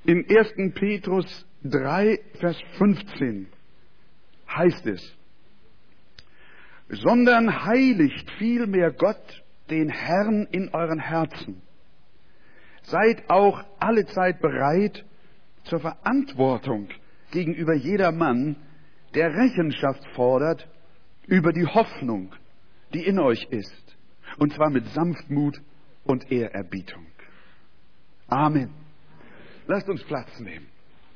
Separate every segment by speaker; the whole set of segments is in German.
Speaker 1: In 1. Petrus 3, Vers 15 heißt es: sondern heiligt vielmehr Gott, den Herrn, in euren Herzen. Seid auch allezeit bereit zur Verantwortung gegenüber jedermann, der Rechenschaft fordert über die Hoffnung, die in euch ist, und zwar mit Sanftmut und Ehrerbietung. Amen. Lasst uns Platz nehmen.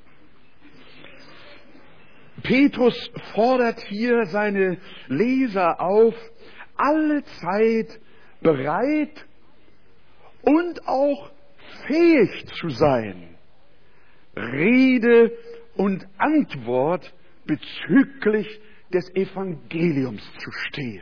Speaker 1: Petrus fordert hier seine Leser auf, allezeit bereit und auch fähig zu sein, Rede und Antwort bezüglich des Evangeliums zu stehen.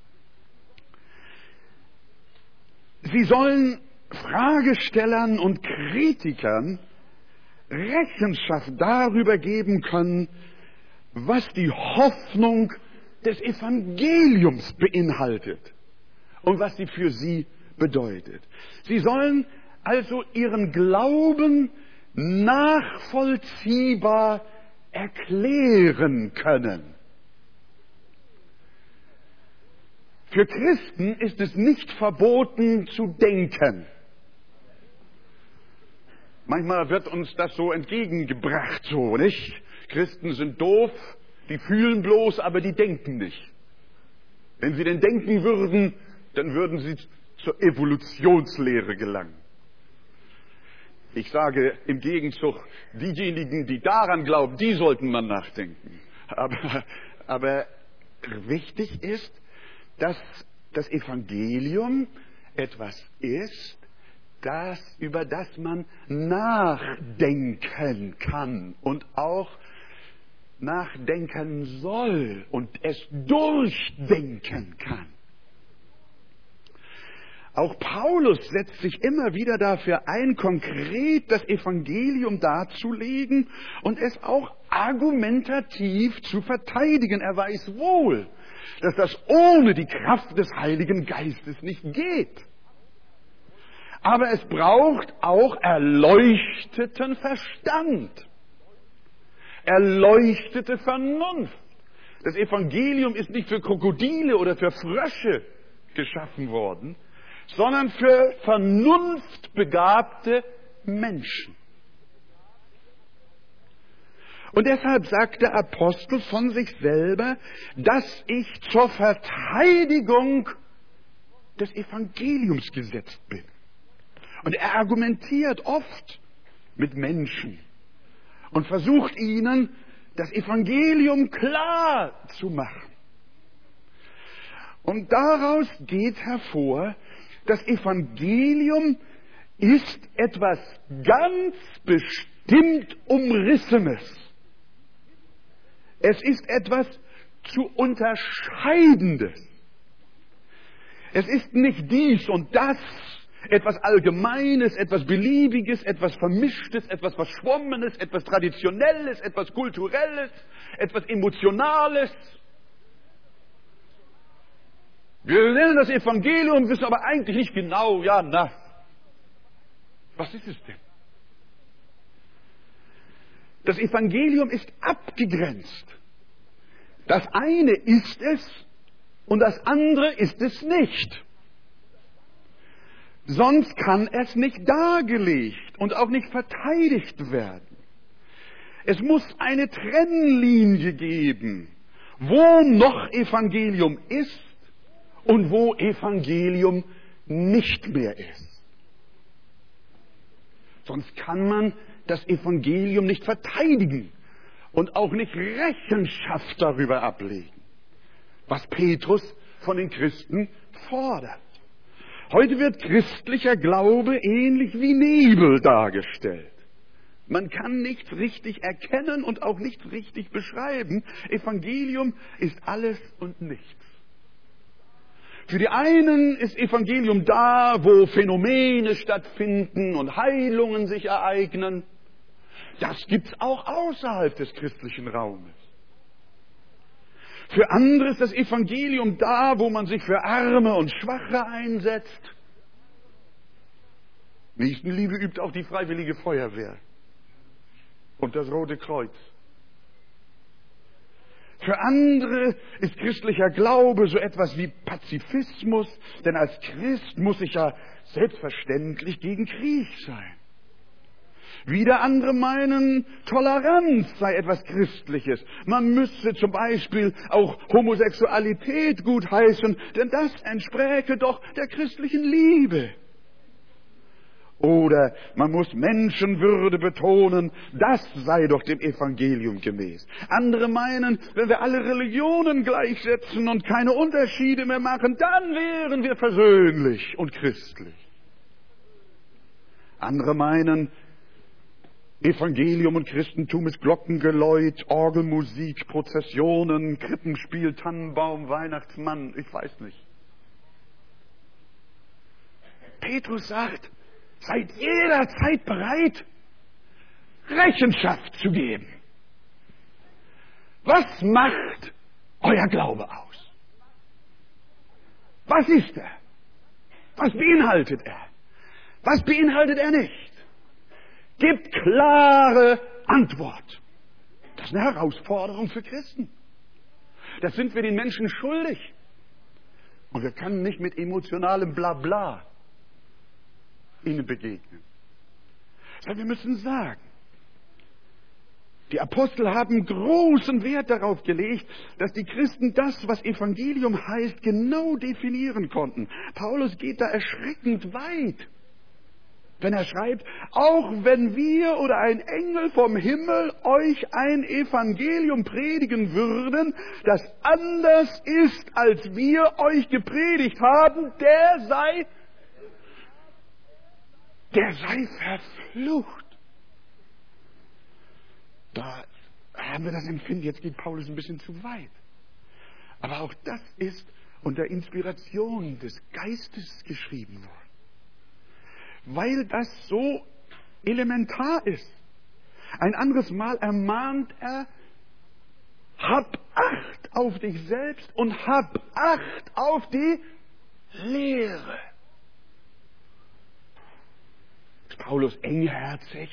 Speaker 1: Sie sollen Fragestellern und Kritikern Rechenschaft darüber geben können, was die Hoffnung des Evangeliums beinhaltet und was sie für sie bedeutet. Sie sollen also ihren Glauben nachvollziehbar erklären können. Für Christen ist es nicht verboten zu denken. Manchmal wird uns das so entgegengebracht, so, nicht? Christen sind doof, die fühlen bloß, aber die denken nicht. Wenn sie denn denken würden, dann würden sie zur Evolutionslehre gelangen. Ich sage im Gegenzug, diejenigen, die daran glauben, die sollten man nachdenken. Aber wichtig ist, dass das Evangelium etwas ist, über das man nachdenken kann und auch nachdenken soll und es durchdenken kann. Auch Paulus setzt sich immer wieder dafür ein, konkret das Evangelium darzulegen und es auch argumentativ zu verteidigen. Er weiß wohl, dass das ohne die Kraft des Heiligen Geistes nicht geht. Aber es braucht auch erleuchteten Verstand, erleuchtete Vernunft. Das Evangelium ist nicht für Krokodile oder für Frösche geschaffen worden, sondern für vernunftbegabte Menschen. Und deshalb sagt der Apostel von sich selber, dass ich zur Verteidigung des Evangeliums gesetzt bin. Und er argumentiert oft mit Menschen und versucht ihnen, das Evangelium klar zu machen. Und daraus geht hervor, das Evangelium ist etwas ganz bestimmt Umrissenes. Es ist etwas zu Unterscheidendes. Es ist nicht dies und das, etwas Allgemeines, etwas Beliebiges, etwas Vermischtes, etwas Verschwommenes, etwas Traditionelles, etwas Kulturelles, etwas Emotionales. Wir nennen das Evangelium, wissen aber eigentlich nicht genau, was ist es denn? Das Evangelium ist abgegrenzt. Das eine ist es und das andere ist es nicht. Sonst kann es nicht dargelegt und auch nicht verteidigt werden. Es muss eine Trennlinie geben, wo noch Evangelium ist und wo Evangelium nicht mehr ist. Sonst kann man das Evangelium nicht verteidigen und auch nicht Rechenschaft darüber ablegen, was Petrus von den Christen fordert. Heute wird christlicher Glaube ähnlich wie Nebel dargestellt. Man kann nichts richtig erkennen und auch nichts richtig beschreiben. Evangelium ist alles und nichts. Für die einen ist Evangelium da, wo Phänomene stattfinden und Heilungen sich ereignen. Das gibt's auch außerhalb des christlichen Raumes. Für andere ist das Evangelium da, wo man sich für Arme und Schwache einsetzt. Nächstenliebe übt auch die Freiwillige Feuerwehr. und das Rote Kreuz. Für andere ist christlicher Glaube so etwas wie Pazifismus, denn als Christ muss ich ja selbstverständlich gegen Krieg sein. Wieder andere meinen, Toleranz sei etwas Christliches. Man müsse zum Beispiel auch Homosexualität gutheißen, denn das entspräche doch der christlichen Liebe. Oder man muss Menschenwürde betonen, das sei doch dem Evangelium gemäß. Andere meinen, wenn wir alle Religionen gleichsetzen und keine Unterschiede mehr machen, dann wären wir versöhnlich und christlich. Andere meinen, Evangelium und Christentum ist Glockengeläut, Orgelmusik, Prozessionen, Krippenspiel, Tannenbaum, Weihnachtsmann, ich weiß nicht. Petrus sagt, seid jederzeit bereit, Rechenschaft zu geben. Was macht euer Glaube aus? Was ist er? Was beinhaltet er? Was beinhaltet er nicht? Gibt klare Antwort. Das ist eine Herausforderung für Christen. Das sind wir den Menschen schuldig. Und wir können nicht mit emotionalem Blabla ihnen begegnen. Sondern wir müssen sagen, die Apostel haben großen Wert darauf gelegt, dass die Christen das, was Evangelium heißt, genau definieren konnten. Paulus geht da erschreckend weit, wenn er schreibt, auch wenn wir oder ein Engel vom Himmel euch ein Evangelium predigen würden, das anders ist, als wir euch gepredigt haben, der sei verflucht. Da haben wir das Empfinden, jetzt geht Paulus ein bisschen zu weit. Aber auch das ist unter Inspiration des Geistes geschrieben worden. Weil das so elementar ist. Ein anderes Mal ermahnt er, hab Acht auf dich selbst und hab Acht auf die Lehre. Ist Paulus engherzig?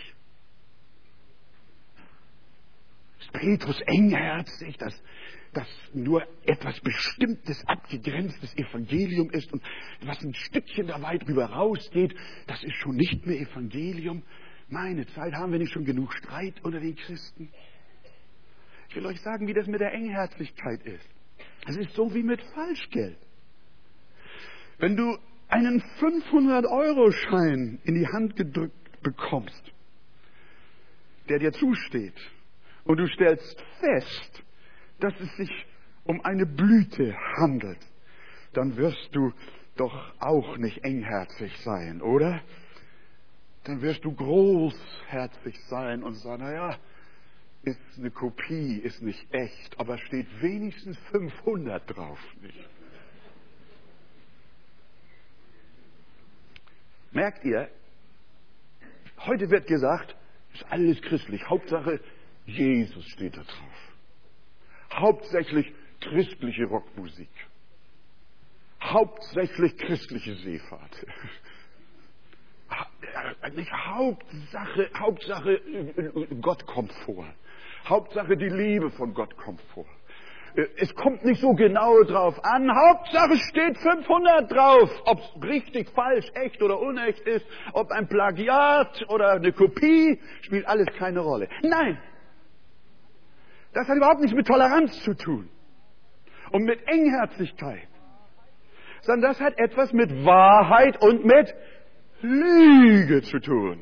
Speaker 1: Ist Petrus engherzig, dass nur etwas Bestimmtes, abgegrenztes Evangelium ist und was ein Stückchen da weit drüber rausgeht, das ist schon nicht mehr Evangelium. Meine Zeit, haben wir nicht schon genug Streit unter den Christen? Ich will euch sagen, wie das mit der Engherzigkeit ist. Es ist so wie mit Falschgeld. Wenn du einen 500-Euro-Schein in die Hand gedrückt bekommst, der dir zusteht, und du stellst fest, dass es sich um eine Blüte handelt, dann wirst du doch auch nicht engherzig sein, oder? Dann wirst du großherzig sein und sagen, naja, ist eine Kopie, ist nicht echt, aber steht wenigstens 500 drauf. Nicht? Merkt ihr, heute wird gesagt, ist alles christlich, Hauptsache Jesus steht da drauf. Hauptsächlich christliche Rockmusik. Hauptsächlich christliche Seefahrt. Nicht Hauptsache Gott kommt vor. Hauptsache die Liebe von Gott kommt vor. Es kommt nicht so genau drauf an. Hauptsache steht 500 drauf. Ob es richtig, falsch, echt oder unecht ist, ob ein Plagiat oder eine Kopie, spielt alles keine Rolle. Nein! Das hat überhaupt nichts mit Toleranz zu tun und mit Engherzigkeit, sondern das hat etwas mit Wahrheit und mit Lüge zu tun.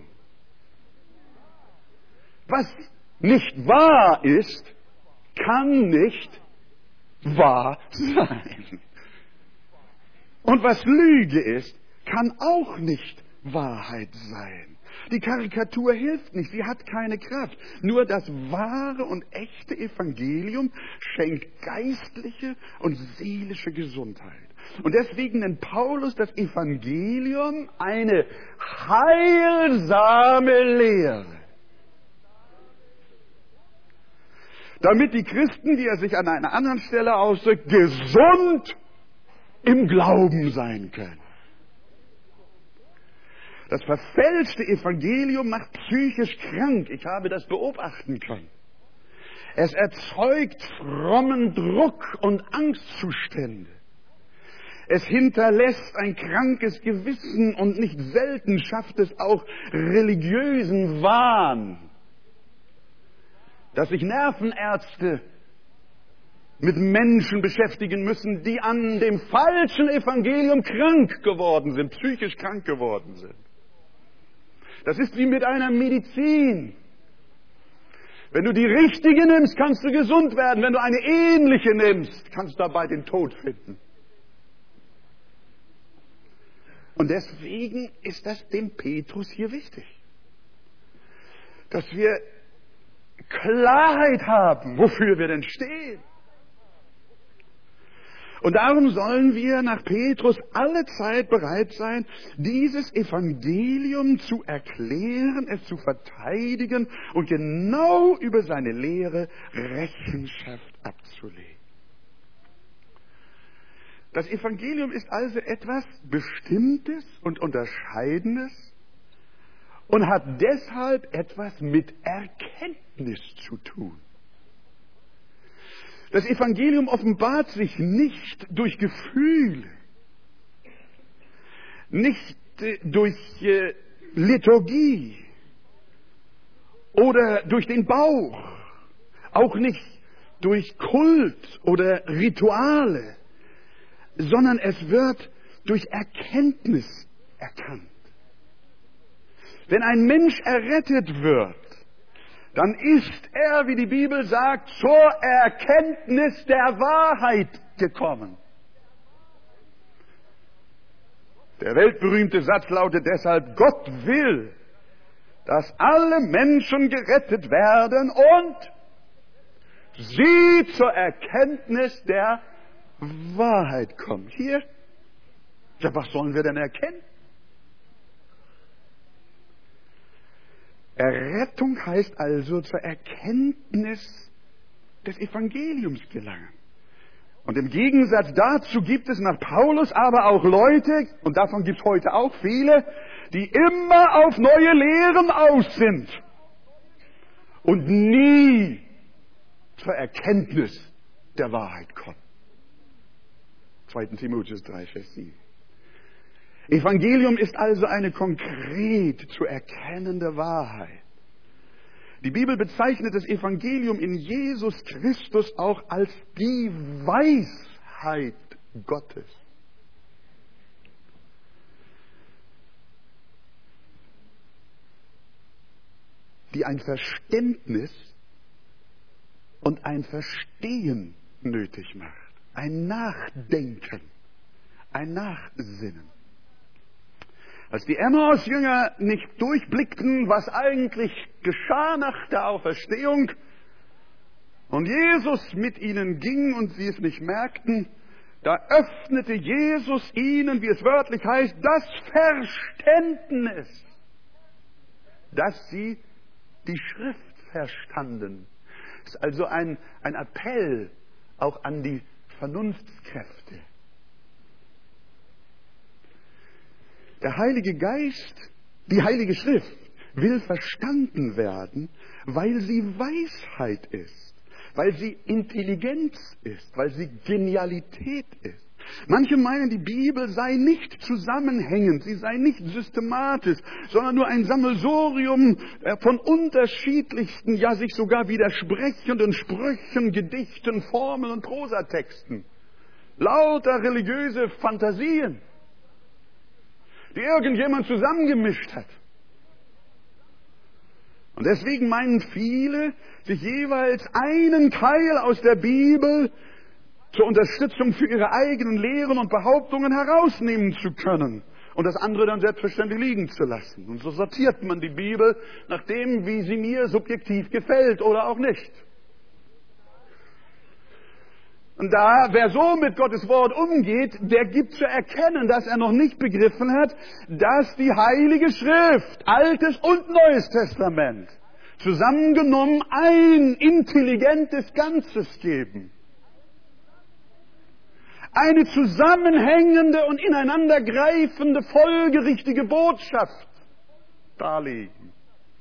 Speaker 1: Was nicht wahr ist, kann nicht wahr sein. Und was Lüge ist, kann auch nicht Wahrheit sein. Die Karikatur hilft nicht, sie hat keine Kraft. Nur das wahre und echte Evangelium schenkt geistliche und seelische Gesundheit. Und deswegen nennt Paulus das Evangelium eine heilsame Lehre. Damit die Christen, die er sich an einer anderen Stelle ausdrückt, gesund im Glauben sein können. Das verfälschte Evangelium macht psychisch krank. Ich habe das beobachten können. Es erzeugt frommen Druck und Angstzustände. Es hinterlässt ein krankes Gewissen und nicht selten schafft es auch religiösen Wahn, dass sich Nervenärzte mit Menschen beschäftigen müssen, die an dem falschen Evangelium krank geworden sind, psychisch krank geworden sind. Das ist wie mit einer Medizin. Wenn du die richtige nimmst, kannst du gesund werden. Wenn du eine ähnliche nimmst, kannst du dabei den Tod finden. Und deswegen ist das dem Petrus hier wichtig, dass wir Klarheit haben, wofür wir denn stehen. Und darum sollen wir nach Petrus alle Zeit bereit sein, dieses Evangelium zu erklären, es zu verteidigen und genau über seine Lehre Rechenschaft abzulegen. Das Evangelium ist also etwas Bestimmtes und Unterscheidendes und hat deshalb etwas mit Erkenntnis zu tun. Das Evangelium offenbart sich nicht durch Gefühle, nicht durch Liturgie oder durch den Bauch, auch nicht durch Kult oder Rituale, sondern es wird durch Erkenntnis erkannt. Wenn ein Mensch errettet wird, dann ist er, wie die Bibel sagt, zur Erkenntnis der Wahrheit gekommen. Der weltberühmte Satz lautet deshalb: Gott will, dass alle Menschen gerettet werden und sie zur Erkenntnis der Wahrheit kommen. Hier, ja, was sollen wir denn erkennen? Errettung heißt also zur Erkenntnis des Evangeliums gelangen. Und im Gegensatz dazu gibt es nach Paulus aber auch Leute, und davon gibt es heute auch viele, die immer auf neue Lehren aus sind und nie zur Erkenntnis der Wahrheit kommen. 2. Timotheus 3, Vers 7. Evangelium ist also eine konkret zu erkennende Wahrheit. Die Bibel bezeichnet das Evangelium in Jesus Christus auch als die Weisheit Gottes. Die ein Verständnis und ein Verstehen nötig macht. Ein Nachdenken, ein Nachsinnen. Als die Emmaus-Jünger nicht durchblickten, was eigentlich geschah nach der Auferstehung, und Jesus mit ihnen ging und sie es nicht merkten, da öffnete Jesus ihnen, wie es wörtlich heißt, das Verständnis, dass sie die Schrift verstanden. Das ist also ein Appell auch an die Vernunftskräfte. Der Heilige Geist, die Heilige Schrift, will verstanden werden, weil sie Weisheit ist, weil sie Intelligenz ist, weil sie Genialität ist. Manche meinen, die Bibel sei nicht zusammenhängend, sie sei nicht systematisch, sondern nur ein Sammelsurium von unterschiedlichsten, ja sich sogar widersprechenden Sprüchen, Gedichten, Formeln und Prosatexten. Lauter religiöse Fantasien, die irgendjemand zusammengemischt hat. Und deswegen meinen viele, sich jeweils einen Teil aus der Bibel zur Unterstützung für ihre eigenen Lehren und Behauptungen herausnehmen zu können und das andere dann selbstverständlich liegen zu lassen. Und so sortiert man die Bibel nach dem, wie sie mir subjektiv gefällt oder auch nicht. Und wer so mit Gottes Wort umgeht, der gibt zu erkennen, dass er noch nicht begriffen hat, dass die Heilige Schrift, Altes und Neues Testament, zusammengenommen ein intelligentes Ganzes geben. Eine zusammenhängende und ineinandergreifende, folgerichtige Botschaft. darlegen.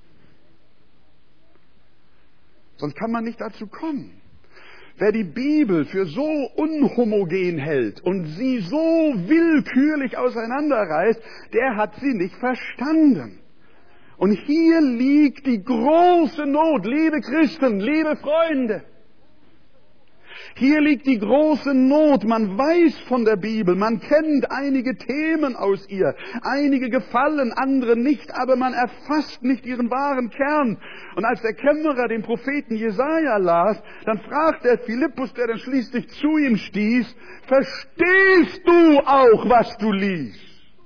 Speaker 1: Sonst kann man nicht dazu kommen. Wer die Bibel für so unhomogen hält und sie so willkürlich auseinanderreißt, der hat sie nicht verstanden. Und hier liegt die große Not, liebe Christen, liebe Freunde. Hier liegt die große Not. Man weiß von der Bibel, man kennt einige Themen aus ihr. Einige gefallen, andere nicht, aber man erfasst nicht ihren wahren Kern. Und als der Kämmerer den Propheten Jesaja las, dann fragt der Philippus, der dann schließlich zu ihm stieß, verstehst du auch, was du liest?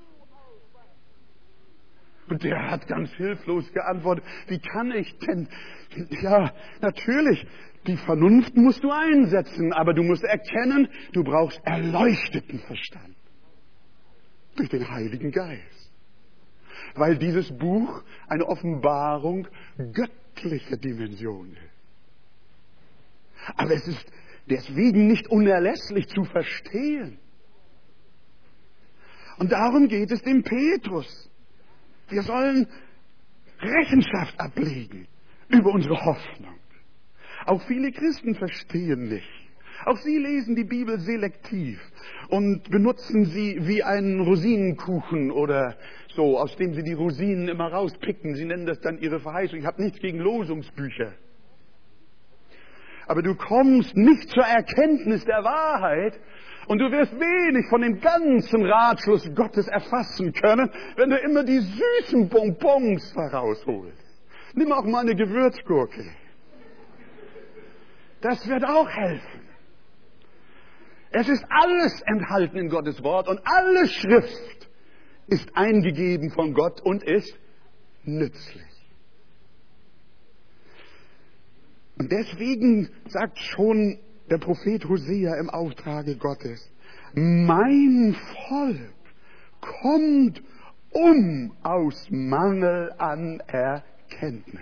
Speaker 1: Und der hat ganz hilflos geantwortet, wie kann ich denn? Ja, natürlich, die Vernunft musst du einsetzen, aber du musst erkennen, du brauchst erleuchteten Verstand. Durch den Heiligen Geist. Weil dieses Buch eine Offenbarung göttlicher Dimension ist. Aber es ist deswegen nicht unerlässlich zu verstehen. Und darum geht es dem Petrus. Wir sollen Rechenschaft ablegen über unsere Hoffnung. Auch viele Christen verstehen nicht. Auch sie lesen die Bibel selektiv und benutzen sie wie einen Rosinenkuchen oder so, aus dem sie die Rosinen immer rauspicken. Sie nennen das dann ihre Verheißung. Ich habe nichts gegen Losungsbücher. Aber du kommst nicht zur Erkenntnis der Wahrheit und du wirst wenig von dem ganzen Ratschluss Gottes erfassen können, wenn du immer die süßen Bonbons herausholst. Nimm auch mal eine Gewürzgurke. Das wird auch helfen. Es ist alles enthalten in Gottes Wort und alle Schrift ist eingegeben von Gott und ist nützlich. Und deswegen sagt schon der Prophet Hosea im Auftrage Gottes, mein Volk kommt aus Mangel an Erkenntnis.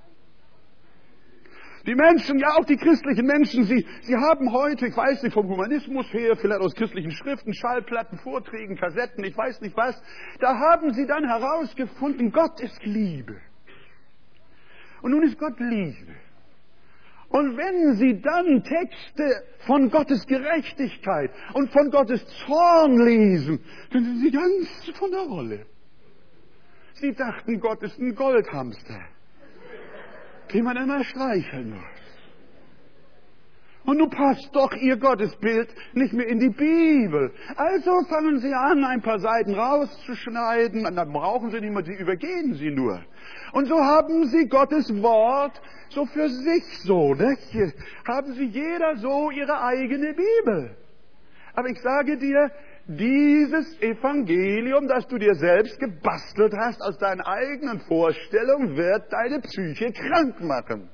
Speaker 1: Die Menschen, ja auch die christlichen Menschen, sie haben heute, ich weiß nicht, vom Humanismus her, vielleicht aus christlichen Schriften, Schallplatten, Vorträgen, Kassetten, ich weiß nicht was, da haben sie dann herausgefunden, Gott ist Liebe. Und nun ist Gott Liebe. Und wenn sie dann Texte von Gottes Gerechtigkeit und von Gottes Zorn lesen, dann sind sie ganz von der Rolle. Sie dachten, Gott ist ein Goldhamster, den man immer streicheln muss. Und nun passt doch ihr Gottesbild nicht mehr in die Bibel. Also fangen sie an, ein paar Seiten rauszuschneiden, und dann brauchen sie nicht mehr, sie übergehen sie nur. Und so haben sie Gottes Wort so für sich so, ne? Hier haben sie jeder so ihre eigene Bibel. Aber ich sage dir, dieses Evangelium, das du dir selbst gebastelt hast aus deinen eigenen Vorstellungen, wird deine Psyche krank machen.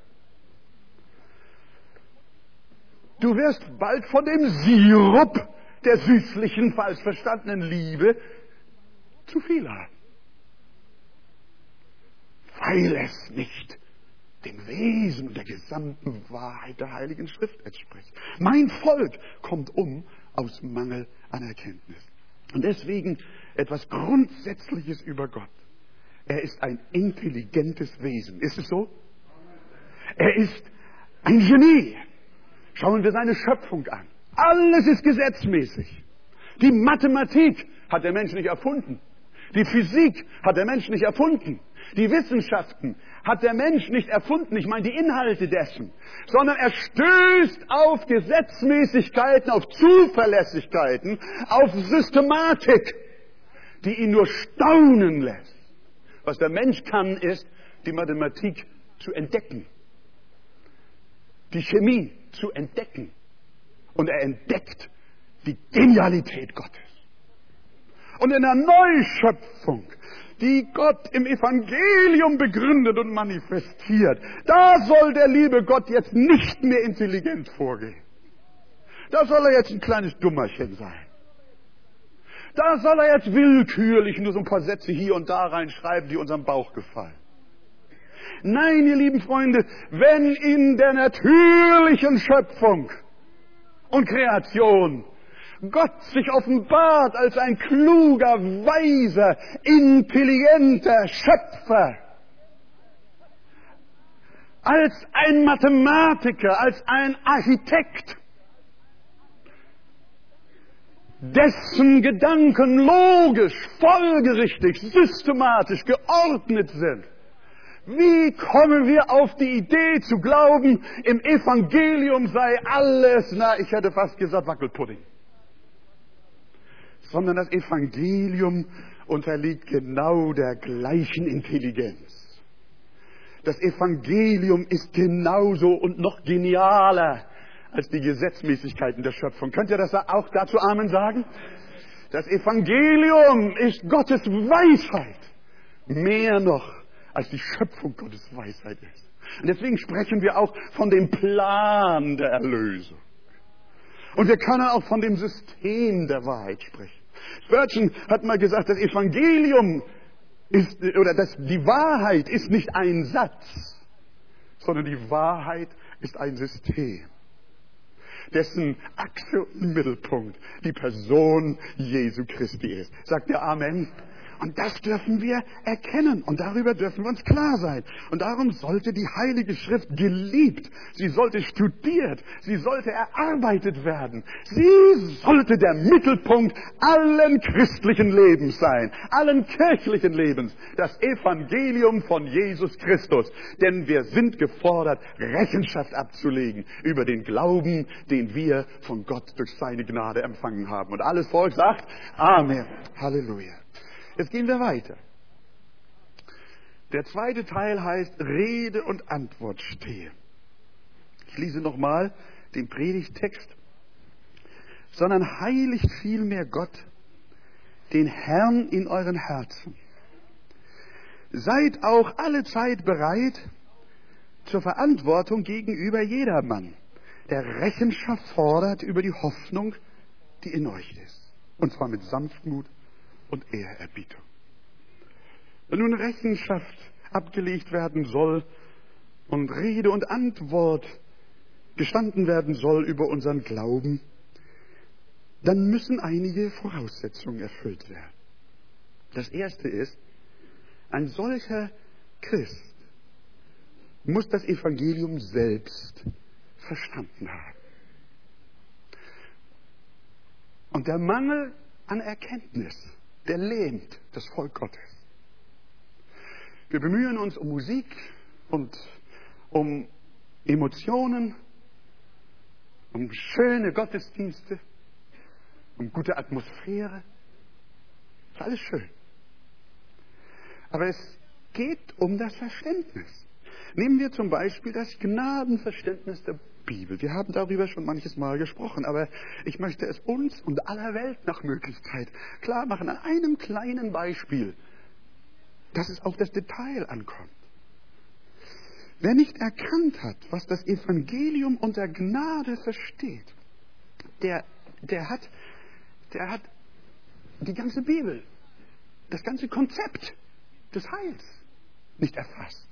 Speaker 1: Du wirst bald von dem Sirup der süßlichen, falsch verstandenen Liebe zu viel haben. Weil es nicht dem Wesen und der gesamten Wahrheit der Heiligen Schrift entspricht. Mein Volk kommt aus Mangel an Erkenntnis. Und deswegen etwas Grundsätzliches über Gott. Er ist ein intelligentes Wesen. Ist es so? Er ist ein Genie. Schauen wir seine Schöpfung an. Alles ist gesetzmäßig. Die Mathematik hat der Mensch nicht erfunden. Die Physik hat der Mensch nicht erfunden. Die Wissenschaften hat der Mensch nicht erfunden, ich meine die Inhalte dessen, sondern er stößt auf Gesetzmäßigkeiten, auf Zuverlässigkeiten, auf Systematik, die ihn nur staunen lässt. Was der Mensch kann, ist, die Mathematik zu entdecken, die Chemie zu entdecken. Und er entdeckt die Genialität Gottes. Und in der Neuschöpfung, die Gott im Evangelium begründet und manifestiert, da soll der liebe Gott jetzt nicht mehr intelligent vorgehen. Da soll er jetzt ein kleines Dummerchen sein. Da soll er jetzt willkürlich nur so ein paar Sätze hier und da reinschreiben, die unserem Bauch gefallen. Nein, ihr lieben Freunde, wenn in der natürlichen Schöpfung und Kreation Gott sich offenbart als ein kluger, weiser, intelligenter Schöpfer. Als ein Mathematiker, als ein Architekt, dessen Gedanken logisch, folgerichtig, systematisch geordnet sind. Wie kommen wir auf die Idee zu glauben, im Evangelium sei alles, ich hätte fast gesagt Wackelpudding. Sondern das Evangelium unterliegt genau der gleichen Intelligenz. Das Evangelium ist genauso und noch genialer als die Gesetzmäßigkeiten der Schöpfung. Könnt ihr das auch dazu Amen sagen? Das Evangelium ist Gottes Weisheit. Mehr noch, als die Schöpfung Gottes Weisheit ist. Und deswegen sprechen wir auch von dem Plan der Erlösung. Und wir können auch von dem System der Wahrheit sprechen. Spurgeon hat mal gesagt, das Evangelium ist, die Wahrheit ist nicht ein Satz, sondern die Wahrheit ist ein System, dessen Achse und Mittelpunkt die Person Jesu Christi ist. Sagt ihr Amen? Und das dürfen wir erkennen und darüber dürfen wir uns klar sein. Und darum sollte die Heilige Schrift geliebt, sie sollte studiert, sie sollte erarbeitet werden. Sie sollte der Mittelpunkt allen christlichen Lebens sein, allen kirchlichen Lebens, das Evangelium von Jesus Christus. Denn wir sind gefordert, Rechenschaft abzulegen über den Glauben, den wir von Gott durch seine Gnade empfangen haben. Und alles Volk sagt Amen. Halleluja. Jetzt gehen wir weiter. Der zweite Teil heißt Rede und Antwort stehe. Ich lese nochmal den Predigttext. Sondern heiligt vielmehr Gott, den Herrn in euren Herzen. Seid auch alle Zeit bereit zur Verantwortung gegenüber jedermann, der Rechenschaft fordert über die Hoffnung, die in euch ist. Und zwar mit Sanftmut und Ehrerbietung. Wenn nun Rechenschaft abgelegt werden soll und Rede und Antwort gestanden werden soll über unseren Glauben, dann müssen einige Voraussetzungen erfüllt werden. Das erste ist, ein solcher Christ muss das Evangelium selbst verstanden haben. Und der Mangel an Erkenntnis, der lähmt das Volk Gottes. Wir bemühen uns um Musik und um Emotionen, um schöne Gottesdienste, um gute Atmosphäre. Das ist alles schön. Aber es geht um das Verständnis. Nehmen wir zum Beispiel das Gnadenverständnis der Bibel. Wir haben darüber schon manches Mal gesprochen, aber ich möchte es uns und aller Welt nach Möglichkeit klar machen, an einem kleinen Beispiel, dass es auf das Detail ankommt. Wer nicht erkannt hat, was das Evangelium unter Gnade versteht, der hat die ganze Bibel, das ganze Konzept des Heils nicht erfasst.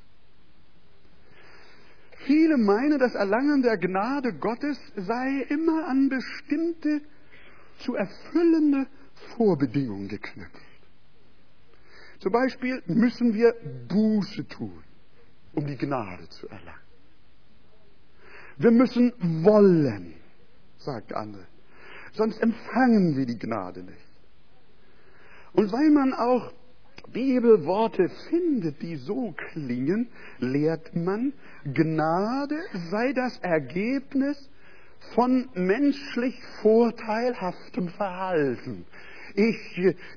Speaker 1: Viele meinen, das Erlangen der Gnade Gottes sei immer an bestimmte, zu erfüllende Vorbedingungen geknüpft. Zum Beispiel müssen wir Buße tun, um die Gnade zu erlangen. Wir müssen wollen, sagt andere, sonst empfangen wir die Gnade nicht. Und weil man auch Bibelworte findet, die so klingen, lehrt man, Gnade sei das Ergebnis von menschlich vorteilhaftem Verhalten. Ich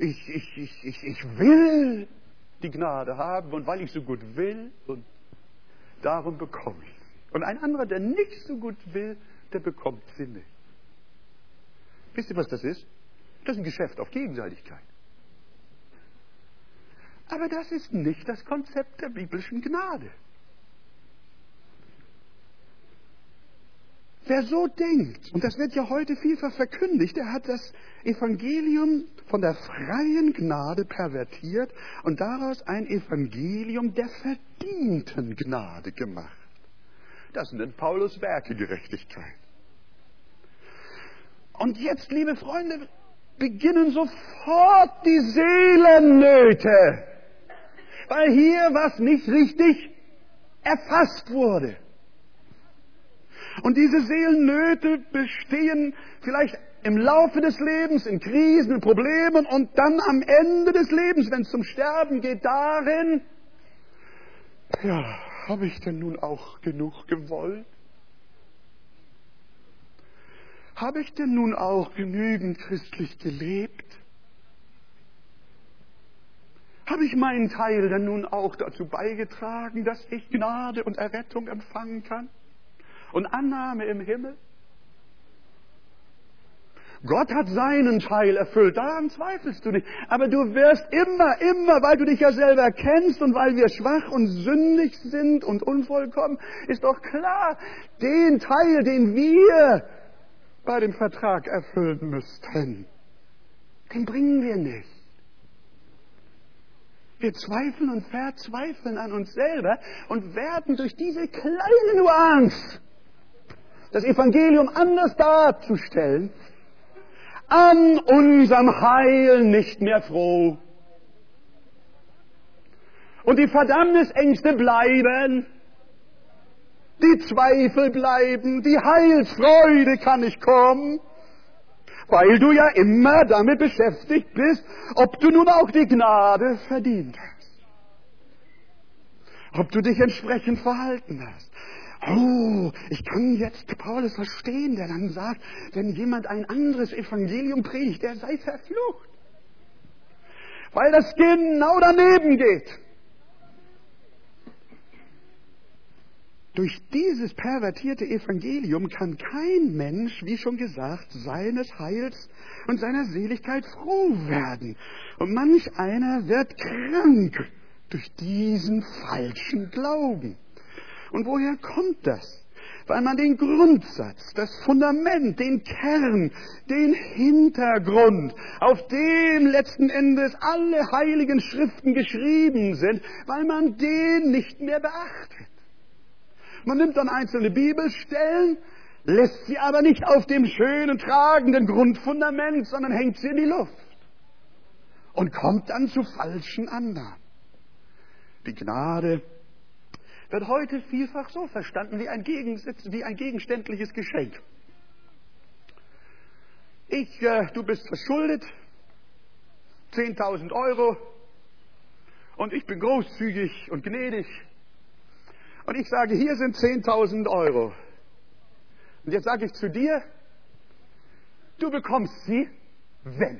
Speaker 1: will die Gnade haben und weil ich so gut will, und darum bekomme ich sie. Und ein anderer, der nicht so gut will, der bekommt sie nicht. Wisst ihr, was das ist? Das ist ein Geschäft auf Gegenseitigkeit. Aber das ist nicht das Konzept der biblischen Gnade. Wer so denkt, und das wird ja heute vielfach verkündigt, der hat das Evangelium von der freien Gnade pervertiert und daraus ein Evangelium der verdienten Gnade gemacht. Das nennt Paulus Werkegerechtigkeit. Und jetzt, liebe Freunde, beginnen sofort die Seelennöte, weil hier was nicht richtig erfasst wurde. Und diese Seelennöte bestehen vielleicht im Laufe des Lebens, in Krisen, in Problemen und dann am Ende des Lebens, wenn es zum Sterben geht, darin, ja, habe ich denn nun auch genug gewollt? Habe ich denn nun auch genügend christlich gelebt? Habe ich meinen Teil denn nun auch dazu beigetragen, dass ich Gnade und Errettung empfangen kann? Und Annahme im Himmel? Gott hat seinen Teil erfüllt, daran zweifelst du nicht. Aber du wirst immer, weil du dich ja selber kennst und weil wir schwach und sündig sind und unvollkommen, ist doch klar, den Teil, den wir bei dem Vertrag erfüllen müssten, den bringen wir nicht. Wir zweifeln und verzweifeln an uns selber und werden durch diese kleine Nuance, das Evangelium anders darzustellen, an unserem Heil nicht mehr froh. Und die Verdammnisängste bleiben, die Zweifel bleiben, die Heilsfreude kann nicht kommen, weil du ja immer damit beschäftigt bist, ob du nun auch die Gnade verdient hast. Ob du dich entsprechend verhalten hast. Oh, ich kann jetzt Paulus verstehen, der dann sagt, wenn jemand ein anderes Evangelium predigt, der sei verflucht. Weil das genau daneben geht. Durch dieses pervertierte Evangelium kann kein Mensch, wie schon gesagt, seines Heils und seiner Seligkeit froh werden. Und manch einer wird krank durch diesen falschen Glauben. Und woher kommt das? Weil man den Grundsatz, das Fundament, den Kern, den Hintergrund, auf dem letzten Endes alle heiligen Schriften geschrieben sind, weil man den nicht mehr beachtet. Man nimmt dann einzelne Bibelstellen, lässt sie aber nicht auf dem schönen, tragenden Grundfundament, sondern hängt sie in die Luft und kommt dann zu falschen Annahmen. Die Gnade wird heute vielfach so verstanden wie ein gegenständliches Geschenk. Du bist verschuldet, 10.000 Euro, und ich bin großzügig und gnädig. Und ich sage, hier sind 10.000 Euro. Und jetzt sage ich zu dir, du bekommst sie, wenn.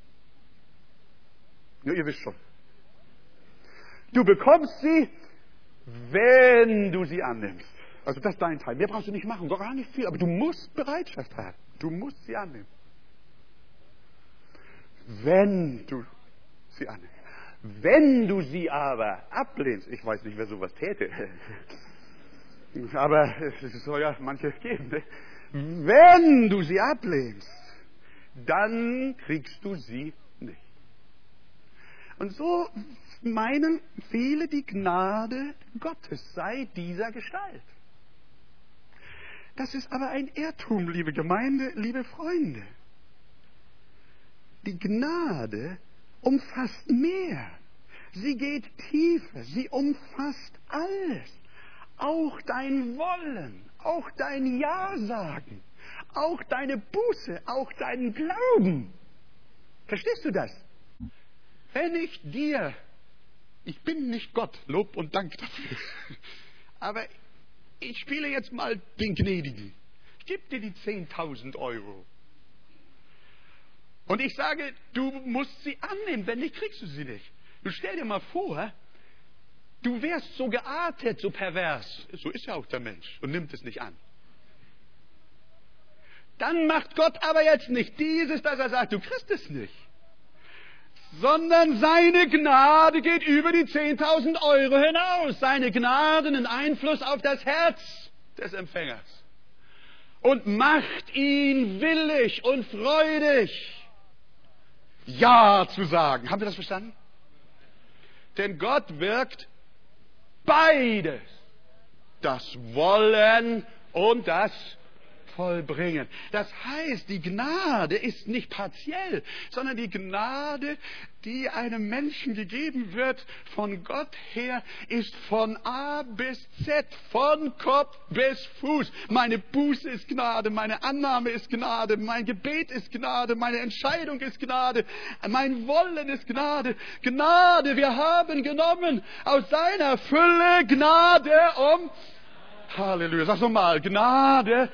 Speaker 1: Ja, ihr wisst schon. Du bekommst sie, wenn du sie annimmst. Also das ist dein Teil. Mehr brauchst du nicht machen, gar nicht viel. Aber du musst Bereitschaft haben. Du musst sie annehmen. Wenn du sie annimmst. Wenn du sie aber ablehnst, ich weiß nicht, wer sowas täte, aber es soll ja manche geben, ne? Wenn du sie ablehnst, dann kriegst du sie nicht. Und so meinen viele, die Gnade Gottes sei dieser Gestalt. Das ist aber ein Irrtum, liebe Gemeinde, liebe Freunde. Die Gnade umfasst mehr. Sie geht tiefer. Sie umfasst alles. Auch dein Wollen, auch dein Ja sagen, auch deine Buße, auch deinen Glauben. Verstehst du das? Wenn ich bin nicht Gott, Lob und Dank dafür, aber ich spiele jetzt mal den Gnädigen. Ich gebe dir die 10.000 Euro. Und ich sage, du musst sie annehmen, wenn nicht, kriegst du sie nicht. Du stell dir mal vor, du wärst so geartet, so pervers. So ist ja auch der Mensch und nimmt es nicht an. Dann macht Gott aber jetzt nicht dieses, dass er sagt, du kriegst es nicht. Sondern seine Gnade geht über die 10.000 Euro hinaus. Seine Gnade nimmt Einfluss auf das Herz des Empfängers. Und macht ihn willig und freudig, Ja zu sagen. Habt ihr das verstanden? Denn Gott wirkt beides. Das Wollen und das vollbringen. Das heißt, die Gnade ist nicht partiell, sondern die Gnade, die einem Menschen gegeben wird von Gott her, ist von A bis Z, von Kopf bis Fuß. Meine Buße ist Gnade, meine Annahme ist Gnade, mein Gebet ist Gnade, meine Entscheidung ist Gnade, mein Wollen ist Gnade. Gnade, wir haben genommen aus seiner Fülle Gnade Halleluja, sag nochmal, Gnade.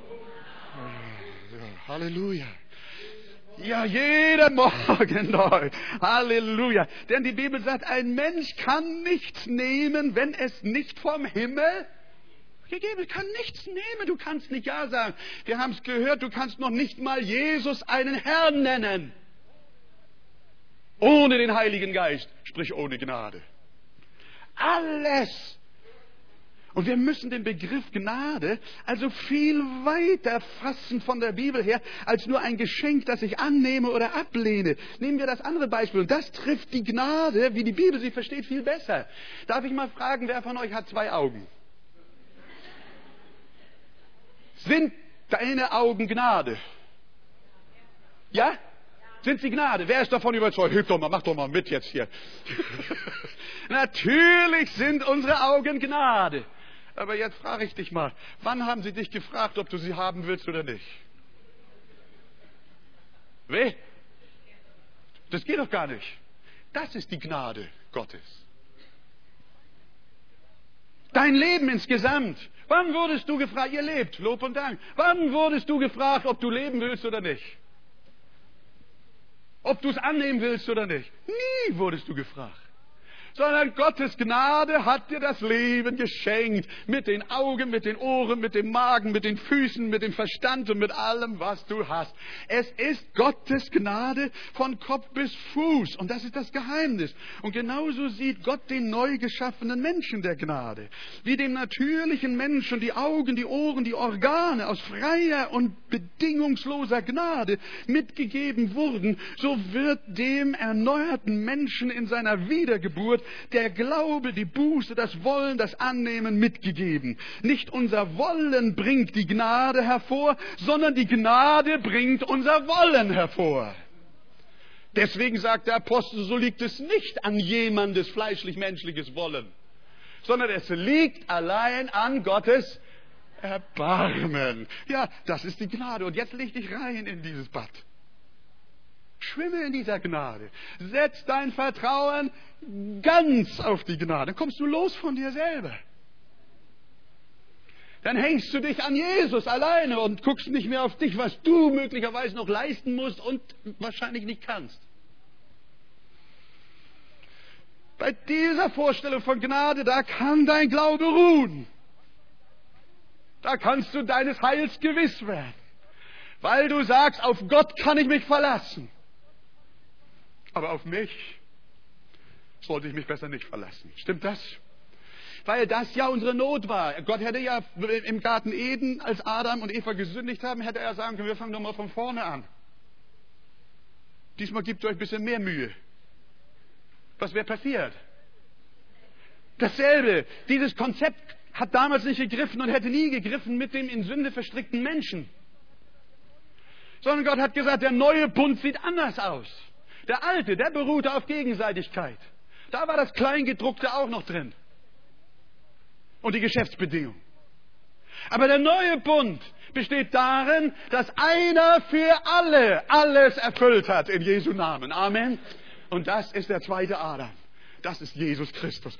Speaker 1: Halleluja. Ja, jeden Morgen neu. Halleluja. Denn die Bibel sagt, ein Mensch kann nichts nehmen, wenn es nicht vom Himmel gegeben wird. Kann nichts nehmen. Du kannst nicht Ja sagen. Wir haben es gehört, du kannst noch nicht mal Jesus einen Herrn nennen. Ohne den Heiligen Geist, sprich ohne Gnade. Alles. Und wir müssen den Begriff Gnade also viel weiter fassen von der Bibel her, als nur ein Geschenk, das ich annehme oder ablehne. Nehmen wir das andere Beispiel. Und das trifft die Gnade, wie die Bibel sie versteht, viel besser. Darf ich mal fragen, wer von euch hat 2 Augen? Sind deine Augen Gnade? Ja? Sind sie Gnade? Wer ist davon überzeugt? Hilf doch mal, mach doch mal mit jetzt hier. Natürlich sind unsere Augen Gnade. Aber jetzt frage ich dich mal, wann haben sie dich gefragt, ob du sie haben willst oder nicht? Weh? Das geht doch gar nicht. Das ist die Gnade Gottes. Dein Leben insgesamt. Wann wurdest du gefragt, ihr lebt, Lob und Dank. Wann wurdest du gefragt, ob du leben willst oder nicht? Ob du es annehmen willst oder nicht? Nie wurdest du gefragt. Sondern Gottes Gnade hat dir das Leben geschenkt. Mit den Augen, mit den Ohren, mit dem Magen, mit den Füßen, mit dem Verstand und mit allem, was du hast. Es ist Gottes Gnade von Kopf bis Fuß. Und das ist das Geheimnis. Und genauso sieht Gott den neu geschaffenen Menschen der Gnade. Wie dem natürlichen Menschen die Augen, die Ohren, die Organe aus freier und bedingungsloser Gnade mitgegeben wurden, so wird dem erneuerten Menschen in seiner Wiedergeburt der Glaube, die Buße, das Wollen, das Annehmen mitgegeben. Nicht unser Wollen bringt die Gnade hervor, sondern die Gnade bringt unser Wollen hervor. Deswegen sagt der Apostel, so liegt es nicht an jemandes fleischlich-menschliches Wollen, sondern es liegt allein an Gottes Erbarmen. Ja, das ist die Gnade. Und jetzt leg dich rein in dieses Bad. Schwimme in dieser Gnade. Setz dein Vertrauen ganz auf die Gnade. Dann kommst du los von dir selber. Dann hängst du dich an Jesus alleine und guckst nicht mehr auf dich, was du möglicherweise noch leisten musst und wahrscheinlich nicht kannst. Bei dieser Vorstellung von Gnade, da kann dein Glaube ruhen. Da kannst du deines Heils gewiss werden. Weil du sagst, auf Gott kann ich mich verlassen. Aber auf mich sollte ich mich besser nicht verlassen. Stimmt das? Weil das ja unsere Not war. Gott hätte ja im Garten Eden, als Adam und Eva gesündigt haben, hätte er sagen können, wir fangen doch mal von vorne an. Diesmal gebt ihr euch ein bisschen mehr Mühe. Was wäre passiert? Dasselbe. Dieses Konzept hat damals nicht gegriffen und hätte nie gegriffen mit dem in Sünde verstrickten Menschen. Sondern Gott hat gesagt, der neue Bund sieht anders aus. Der alte, der beruhte auf Gegenseitigkeit. Da war das Kleingedruckte auch noch drin. Und die Geschäftsbedingungen. Aber der neue Bund besteht darin, dass einer für alle alles erfüllt hat in Jesu Namen. Amen. Und das ist der zweite Adam. Das ist Jesus Christus.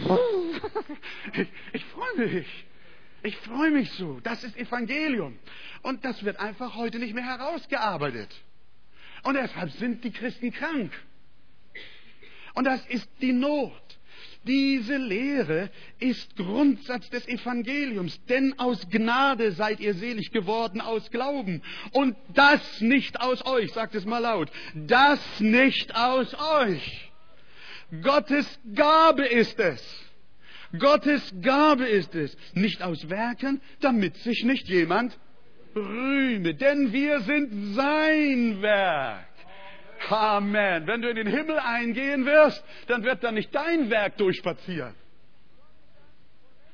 Speaker 1: Ich freue mich. Ich freue mich so. Das ist Evangelium. Und das wird einfach heute nicht mehr herausgearbeitet. Und deshalb sind die Christen krank. Und das ist die Not. Diese Lehre ist Grundsatz des Evangeliums. Denn aus Gnade seid ihr selig geworden aus Glauben. Und das nicht aus euch. Sagt es mal laut. Das nicht aus euch. Gottes Gabe ist es. Gottes Gabe ist es. Nicht aus Werken, damit sich nicht jemand rühme. Denn wir sind sein Werk. Amen. Wenn du in den Himmel eingehen wirst, dann wird da nicht dein Werk durchspazieren,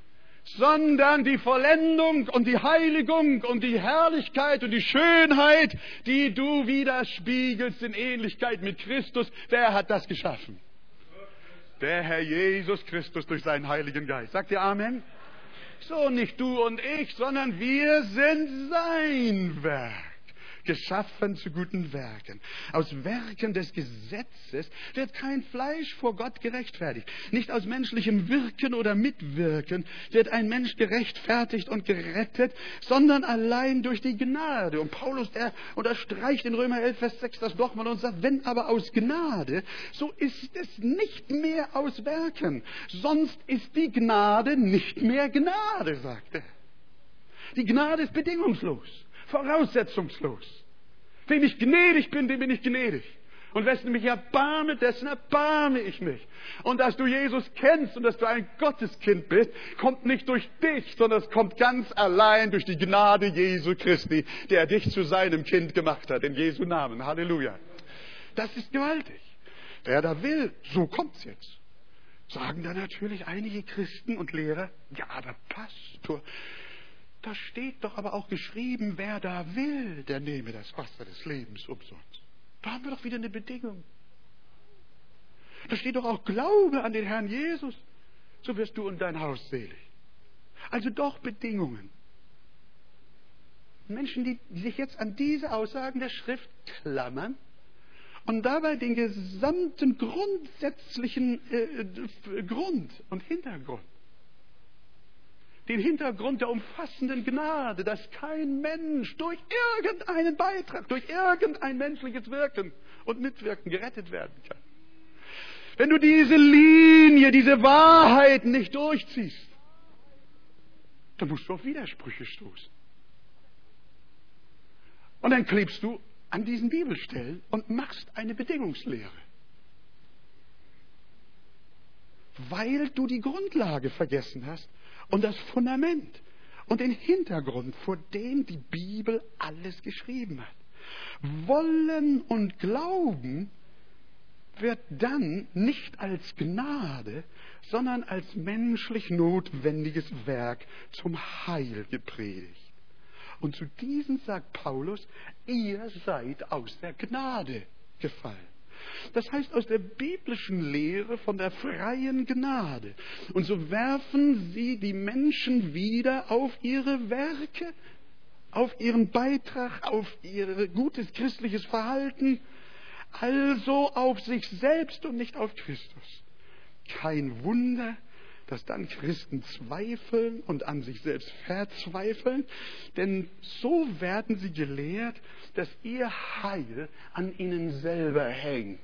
Speaker 1: sondern die Vollendung und die Heiligung und die Herrlichkeit und die Schönheit, die du widerspiegelst in Ähnlichkeit mit Christus. Wer hat das geschaffen? Der Herr Jesus Christus durch seinen Heiligen Geist. Sagt ihr Amen? So, nicht du und ich, sondern wir sind sein Werk. Geschaffen zu guten Werken. Aus Werken des Gesetzes wird kein Fleisch vor Gott gerechtfertigt. Nicht aus menschlichem Wirken oder Mitwirken wird ein Mensch gerechtfertigt und gerettet, sondern allein durch die Gnade. Und Paulus, er unterstreicht in Römer 11, Vers 6 das nochmal und sagt, wenn aber aus Gnade, so ist es nicht mehr aus Werken. Sonst ist die Gnade nicht mehr Gnade, sagt er. Die Gnade ist bedingungslos. Voraussetzungslos. Wem ich gnädig bin, dem bin ich gnädig. Und wessen mich erbarme, dessen erbarme ich mich. Und dass du Jesus kennst und dass du ein Gotteskind bist, kommt nicht durch dich, sondern es kommt ganz allein durch die Gnade Jesu Christi, der dich zu seinem Kind gemacht hat, in Jesu Namen. Halleluja. Das ist gewaltig. Wer da will, so kommt's jetzt. Sagen dann natürlich einige Christen und Lehrer, ja, aber Pastor, da steht doch aber auch geschrieben, wer da will, der nehme das Wasser des Lebens umsonst. Da haben wir doch wieder eine Bedingung. Da steht doch auch Glaube an den Herrn Jesus, so wirst du und dein Haus selig. Also doch Bedingungen. Menschen, die sich jetzt an diese Aussagen der Schrift klammern und dabei den gesamten grundsätzlichen Grund und Hintergrund, den Hintergrund der umfassenden Gnade, dass kein Mensch durch irgendeinen Beitrag, durch irgendein menschliches Wirken und Mitwirken gerettet werden kann. Wenn du diese Linie, diese Wahrheit nicht durchziehst, dann musst du auf Widersprüche stoßen. Und dann klebst du an diesen Bibelstellen und machst eine Bedingungslehre. Weil du die Grundlage vergessen hast und das Fundament und den Hintergrund, vor dem die Bibel alles geschrieben hat. Wollen und Glauben wird dann nicht als Gnade, sondern als menschlich notwendiges Werk zum Heil gepredigt. Und zu diesem sagt Paulus, ihr seid aus der Gnade gefallen. Das heißt aus der biblischen Lehre von der freien Gnade. Und so werfen sie die Menschen wieder auf ihre Werke, auf ihren Beitrag, auf ihr gutes christliches Verhalten, also auf sich selbst und nicht auf Christus. Kein Wunder, dass dann Christen zweifeln und an sich selbst verzweifeln, denn so werden sie gelehrt, dass ihr Heil an ihnen selber hängt.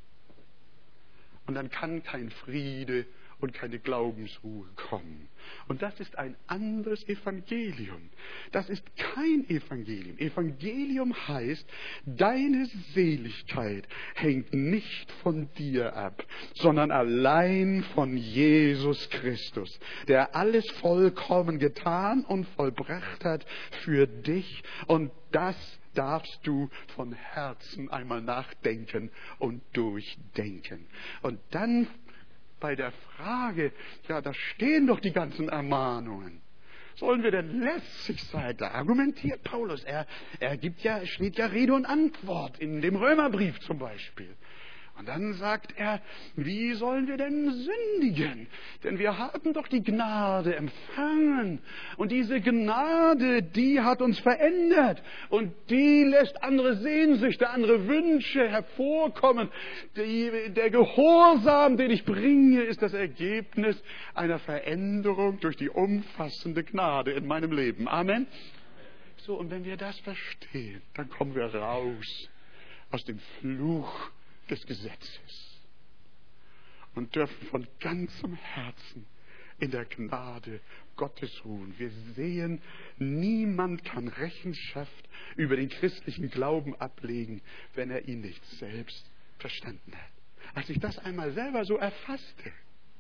Speaker 1: Und dann kann kein Friede und keine Glaubensruhe kommen. Und das ist ein anderes Evangelium. Das ist kein Evangelium. Evangelium heißt, deine Seligkeit hängt nicht von dir ab, sondern allein von Jesus Christus, der alles vollkommen getan und vollbracht hat für dich. Und das darfst du von Herzen einmal nachdenken und durchdenken. Und dann bei der Frage, ja, da stehen doch die ganzen Ermahnungen. Sollen wir denn lässig sein? Da argumentiert Paulus. Er steht ja Rede und Antwort in dem Römerbrief zum Beispiel. Und dann sagt er, wie sollen wir denn sündigen? Denn wir haben doch die Gnade empfangen. Und diese Gnade, die hat uns verändert. Und die lässt andere Sehnsüchte, andere Wünsche hervorkommen. Der Gehorsam, den ich bringe, ist das Ergebnis einer Veränderung durch die umfassende Gnade in meinem Leben. Amen. So, und wenn wir das verstehen, dann kommen wir raus aus dem Fluch des Gesetzes und dürfen von ganzem Herzen in der Gnade Gottes ruhen. Wir sehen, niemand kann Rechenschaft über den christlichen Glauben ablegen, wenn er ihn nicht selbst verstanden hat. Als ich das einmal selber so erfasste,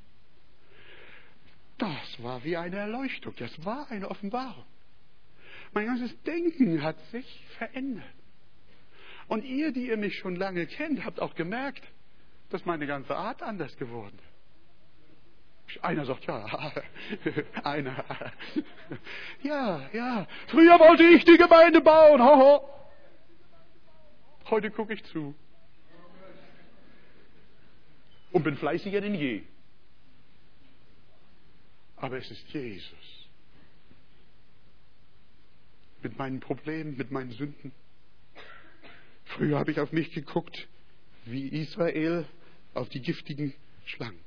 Speaker 1: das war wie eine Erleuchtung, das war eine Offenbarung. Mein ganzes Denken hat sich verändert. Und ihr, die ihr mich schon lange kennt, habt auch gemerkt, dass meine ganze Art anders geworden ist. Einer sagt ja. Einer. Ja. Früher wollte ich die Gemeinde bauen. Hoho. Heute gucke ich zu. Und bin fleißiger denn je. Aber es ist Jesus. Mit meinen Problemen, mit meinen Sünden. Früher habe ich auf mich geguckt, wie Israel auf die giftigen Schlangen.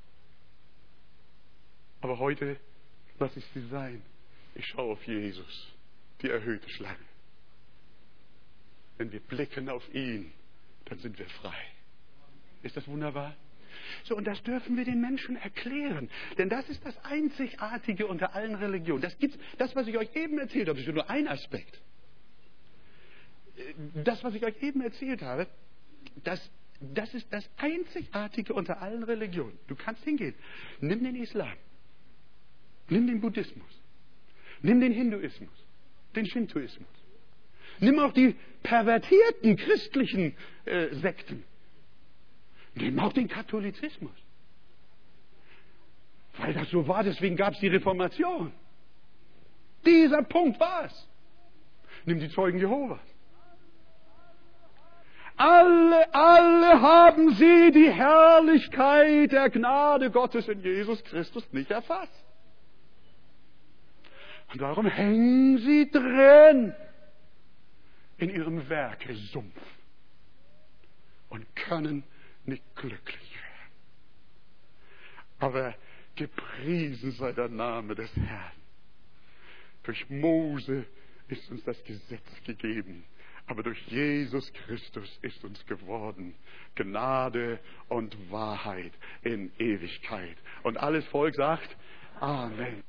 Speaker 1: Aber heute lasse ich sie sein. Ich schaue auf Jesus, die erhöhte Schlange. Wenn wir blicken auf ihn, dann sind wir frei. Ist das wunderbar? So, und das dürfen wir den Menschen erklären. Denn das ist das Einzigartige unter allen Religionen. Das, was ich euch eben erzählt habe, ist nur ein Aspekt. Das, was ich euch eben erzählt habe, das ist das Einzigartige unter allen Religionen. Du kannst hingehen. Nimm den Islam. Nimm den Buddhismus. Nimm den Hinduismus. Den Shintoismus. Nimm auch die pervertierten christlichen Sekten. Nimm auch den Katholizismus. Weil das so war, deswegen gab es die Reformation. Dieser Punkt war es. Nimm die Zeugen Jehovas. Alle haben sie die Herrlichkeit der Gnade Gottes in Jesus Christus nicht erfasst. Und darum hängen sie drin in ihrem Werkesumpf und können nicht glücklich werden. Aber gepriesen sei der Name des Herrn. Durch Mose ist uns das Gesetz gegeben, aber durch Jesus Christus ist uns geworden Gnade und Wahrheit in Ewigkeit. Und alles Volk sagt Amen.